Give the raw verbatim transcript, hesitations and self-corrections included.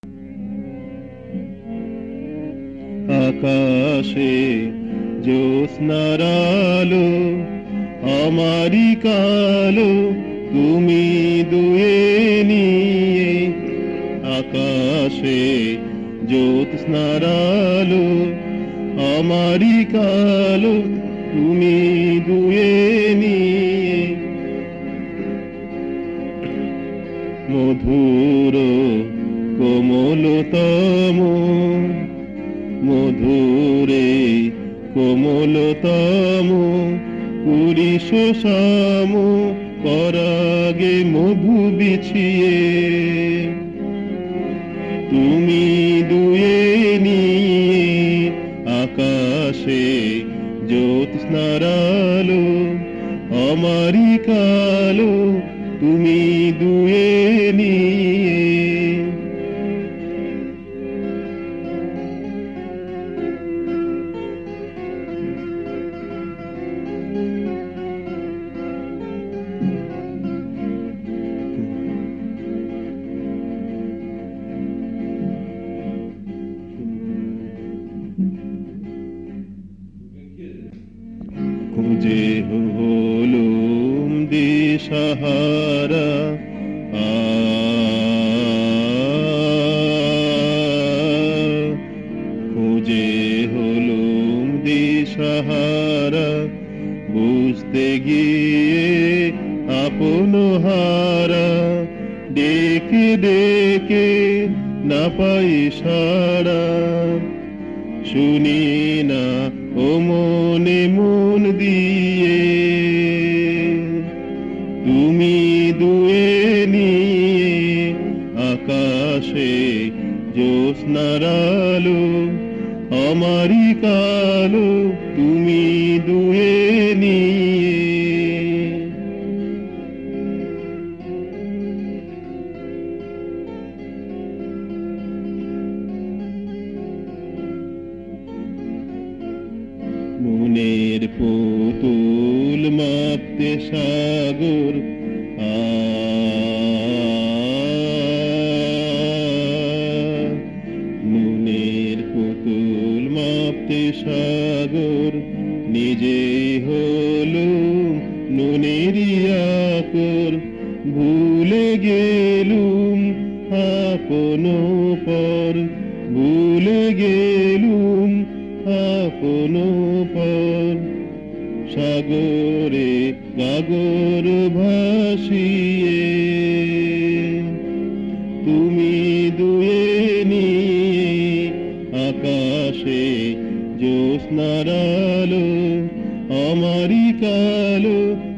আকাশে জ্যোৎস্নার আলো আমারি কালো তুমি দুয়ে নিয়ে। আকাশে জ্যোৎস্নার আলো আমারি কালো তুমি দুয়ে নিয়ে। মধুর কোমলতম মধুরে কোমলতম পুরিশ শাম পরাগে মধু বিছিয়ে। তুমি দুয়ে নিয়ে আকাশে জ্যোৎস্নার আলো আমারি কালো তুমি দুয়ে নিয়ে। খুঁজে হলুম দিশাহারা খুঁজে হলুম দিশাহারা বুঝতে গিয়ে আপন হারা। ডেকে ডেকে না পাই সাড়া শুনি না ও মনে মন দিয়ে। তুমি দুয়ে নিয়ে আকাশে জ্যোৎস্নার আলো আমারি কালো তুমি দুয়ে নিয়ে। মনের পুতুল মাপতে সাগর আ মনের পুতুল মাপতে সাগর নিজে হলো নুনেরি আকর। ভুলে গেলুম আপন পর ভুলে গেলুম আপন পর। সাগরে গাগর ভাসিয়ে তুমি দুয়ে নিয়ে আকাশে জ্যোৎস্নার আলো আমারি কালো